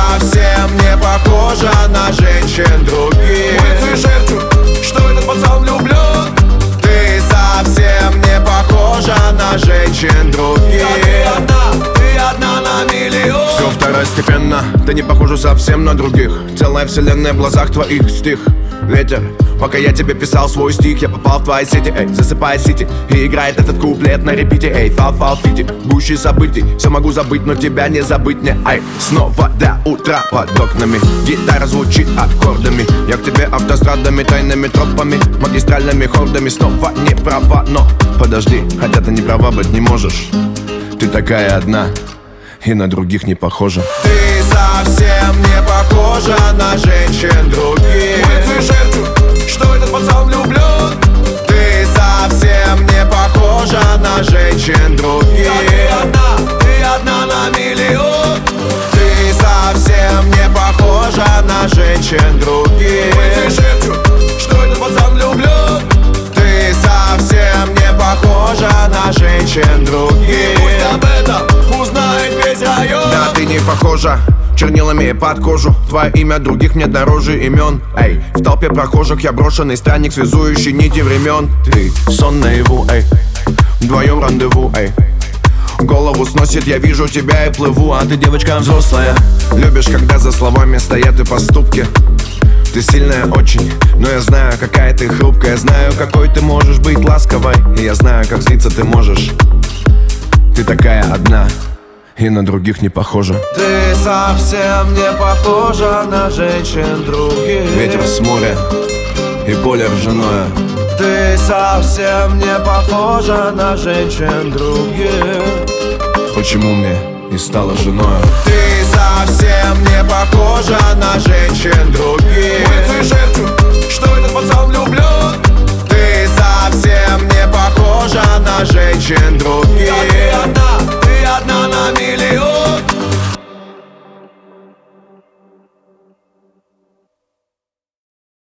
совсем не похожа на женщин других. Улицы шепчут, что этот пацан влюблен. Ты совсем не похожа на женщин других. Ты одна на миллион. Все второстепенно, ты не похожа совсем на других. Целая вселенная в глазах твоих стих. Ветер, пока я тебе писал свой стих, я попал в твои сети, эй, засыпает сити. И играет этот куплет на репите, эй, фал-фал-фити. Гуще событий, все могу забыть, но тебя не забыть мне, ай. Снова до утра под окнами гитара звучит аккордами. Я к тебе автострадами, тайными тропами, магистральными хордами. Снова не права, но подожди, хотя ты не права быть не можешь. Ты такая одна и на других не похожа. Ты совсем не похожа на женщин других. Улицы шепчут, что этот пацан влюблен. Ты совсем не похожа на женщин других. Ты одна на миллион. Ты совсем не похожа на женщин других. Улицы шепчут, что этот пацан влюблен. Ты совсем не похожа на женщин других. Пусть об этом узнает весь район. Да, ты не похожа чернилами под кожу. Твое имя других мне дороже имен. Эй, в толпе прохожих я брошенный странник, связующий нити времен. Ты сон наяву, эй, вдвоем рандеву, эй. Голову сносит, я вижу тебя и плыву. А ты девочка взрослая, любишь, когда за словами стоят и поступки. Ты сильная очень, но я знаю, какая ты хрупкая. Знаю, какой ты можешь быть ласковой. И я знаю, как злиться ты можешь. Ты такая одна и на других не похожа. Ты совсем не похожа на женщин других. Ветер с моря и поле ржаное. Ты совсем не похожа на женщин других. Почему мне не стала женой? Ты совсем не похожа на женщин других. Улицы шепчут, что этот пацан влюблен. Ты совсем не похожа на женщин других.